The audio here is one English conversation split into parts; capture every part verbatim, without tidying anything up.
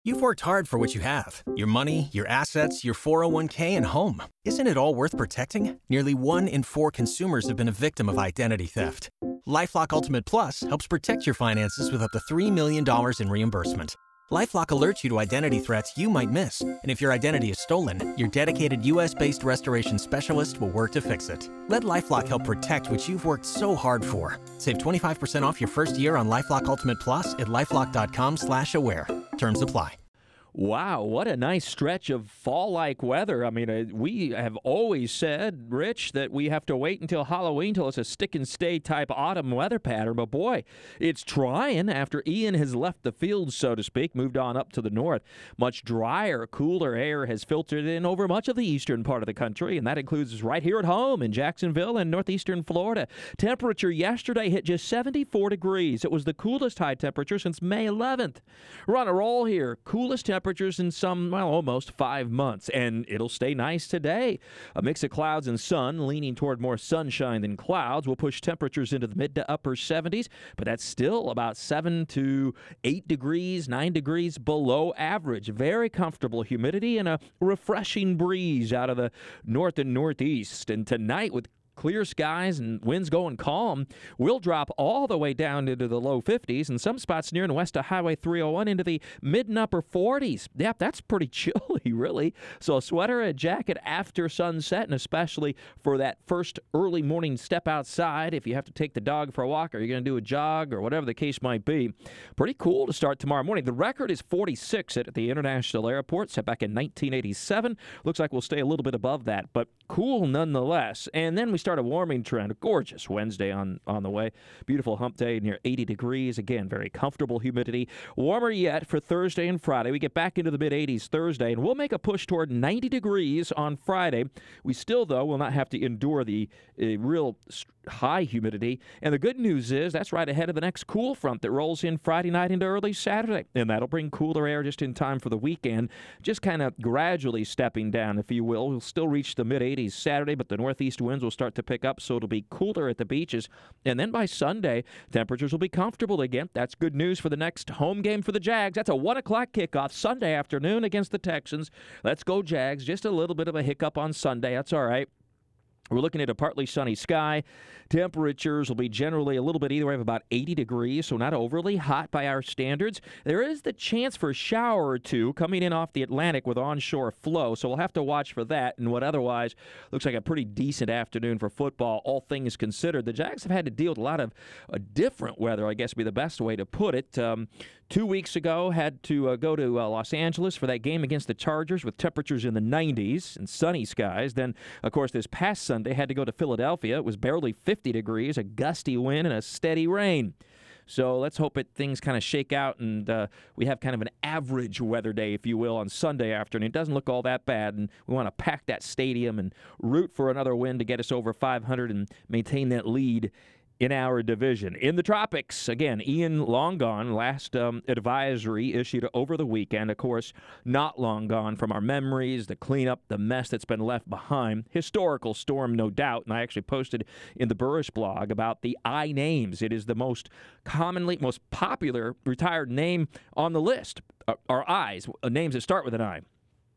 You've worked hard for what you have. Your money, your assets, your four oh one k, and home. Isn't it all worth protecting? Nearly one in four consumers have been a victim of identity theft. LifeLock Ultimate Plus helps protect your finances with up to three million dollars in reimbursement. LifeLock alerts you to identity threats you might miss. And if your identity is stolen, your dedicated U S-based restoration specialist will work to fix it. Let LifeLock help protect what you've worked so hard for. Save twenty-five percent off your first year on LifeLock Ultimate Plus at LifeLock.com slash aware. Terms apply. Wow, what a nice stretch of fall-like weather. I mean, uh, we have always said, Rich, that we have to wait until Halloween till it's a stick-and-stay type autumn weather pattern. But, boy, it's trying after Ian has left the field, so to speak, moved on up to the north. Much drier, cooler air has filtered in over much of the eastern part of the country, and that includes right here at home in Jacksonville and northeastern Florida. Temperature yesterday hit just seventy-four degrees. It was the coolest high temperature since May eleventh. We're on a roll here. Coolest temperature. Temperatures in some, well, almost five months, and it'll stay nice today. A mix of clouds and sun, leaning toward more sunshine than clouds, will push temperatures into the mid to upper seventies, but that's still about seven to eight degrees, nine degrees below average. Very comfortable humidity and a refreshing breeze out of the north and northeast. And tonight, with clear skies and winds going calm, we'll drop all the way down into the low fifties and some spots near and west of Highway three oh one into the mid and upper forties. Yep, that's pretty chilly, really. So a sweater, a jacket after sunset, and especially for that first early morning step outside, if you have to take the dog for a walk or you're going to do a jog or whatever the case might be. Pretty cool to start tomorrow morning. The record is forty-six at the International Airport, set back in nineteen eighty-seven. Looks like we'll stay a little bit above that, but cool nonetheless. And then we start a warming trend. A gorgeous Wednesday on, on the way. Beautiful hump day near eighty degrees. Again, very comfortable humidity. Warmer yet for Thursday and Friday. We get back into the mid-eighties Thursday, and we'll make a push toward ninety degrees on Friday. We still, though, will not have to endure the uh, real high humidity. And the good news is that's right ahead of the next cool front that rolls in Friday night into early Saturday. And that'll bring cooler air just in time for the weekend, just kind of gradually stepping down, if you will. We'll still reach the mid-eighties Saturday, but the northeast winds will start to pick up, so it'll be cooler at the beaches. And then by Sunday, temperatures will be comfortable again. That's good news for the next home game for the Jags. That's a one o'clock kickoff Sunday afternoon against the Texans. Let's go, Jags. Just a little bit of a hiccup on Sunday. That's all right. We're looking at a partly sunny sky. Temperatures will be generally a little bit either way of about eighty degrees, so not overly hot by our standards. There is the chance for a shower or two coming in off the Atlantic with onshore flow, so we'll have to watch for that and what otherwise looks like a pretty decent afternoon for football, all things considered. The Jags have had to deal with a lot of uh, different weather, I guess would be the best way to put it. Um, two weeks ago, had to uh, go to uh, Los Angeles for that game against the Chargers with temperatures in the nineties and sunny skies. Then, of course, this past Sunday, had to go to Philadelphia. It was barely fifty degrees, a gusty wind, and a steady rain. So let's hope it things kind of shake out and uh, we have kind of an average weather day, if you will, on Sunday afternoon. It doesn't look all that bad, and we want to pack that stadium and root for another win to get us over five hundred and maintain that lead in our division. In the tropics, again, Ian long gone. Last um, advisory issued over the weekend. Of course, not long gone from our memories, the cleanup, the mess that's been left behind. Historical storm, no doubt. And I actually posted in the Burrish blog about the I names. It is the most commonly, most popular retired name on the list. Uh, are I's, names that start with an I.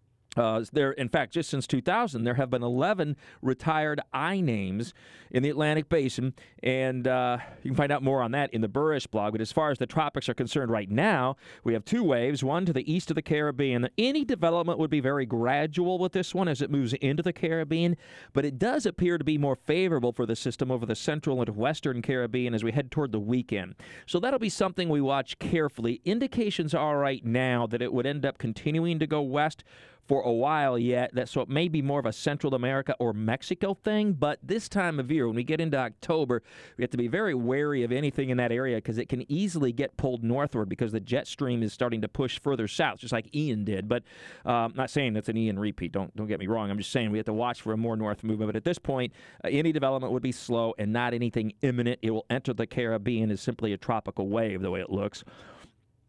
Uh, there, in fact, just since two thousand, there have been eleven retired I names in the Atlantic Basin, and uh, you can find out more on that in the Burrish blog. But as far as the tropics are concerned right now, we have two waves, one to the east of the Caribbean. Any development would be very gradual with this one as it moves into the Caribbean, but it does appear to be more favorable for the system over the central and western Caribbean as we head toward the weekend. So that'll be something we watch carefully. Indications are right now that it would end up continuing to go west for a while yet, that so it may be more of a Central America or Mexico thing, but this time of year, when we get into October, we have to be very wary of anything in that area because it can easily get pulled northward because the jet stream is starting to push further south, just like Ian did. But uh, I'm not saying that's an Ian repeat. Don't don't get me wrong. I'm just saying we have to watch for a more north movement. But at this point, uh, any development would be slow and not anything imminent. It will enter the Caribbean as simply a tropical wave, the way it looks.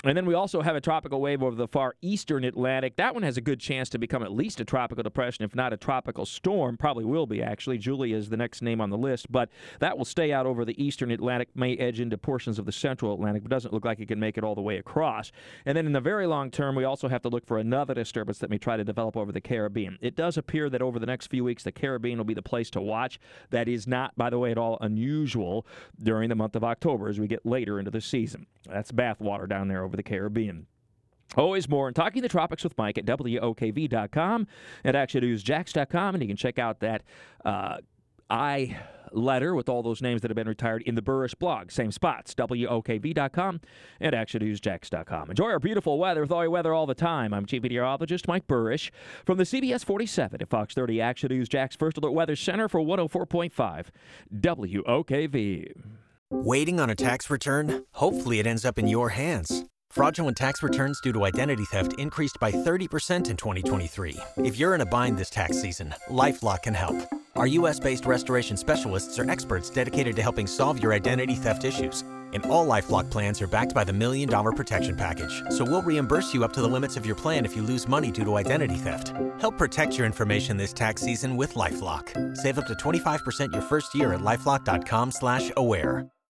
And then we also have a tropical wave over the far eastern Atlantic. That one has a good chance to become at least a tropical depression, if not a tropical storm. Probably will be, actually. Julia is the next name on the list. But that will stay out over the eastern Atlantic, may edge into portions of the central Atlantic, but doesn't look like it can make it all the way across. And then in the very long term, we also have to look for another disturbance that may try to develop over the Caribbean. It does appear that over the next few weeks, the Caribbean will be the place to watch. That is not, by the way, at all unusual during the month of October as we get later into the season. That's bathwater down there over the Caribbean. Always more. And Talking the Tropics with Mike at W O K V dot com and action news jax dot com, and you can check out that uh, I letter with all those names that have been retired in the Burrish blog. Same spots, W O K V dot com and action news jax dot com. Enjoy our beautiful weather with all your weather all the time. I'm Chief Meteorologist Mike Burrish from the C B S forty-seven at Fox thirty Action News Jax First Alert Weather Center for one oh four point five W O K V. Waiting on a tax return? Hopefully it ends up in your hands. Fraudulent tax returns due to identity theft increased by thirty percent in twenty twenty-three. If you're in a bind this tax season, LifeLock can help. Our U S based restoration specialists are experts dedicated to helping solve your identity theft issues. And all LifeLock plans are backed by the Million Dollar Protection Package. So we'll reimburse you up to the limits of your plan if you lose money due to identity theft. Help protect your information this tax season with LifeLock. Save up to twenty-five percent your first year at LifeLock dot com slash aware.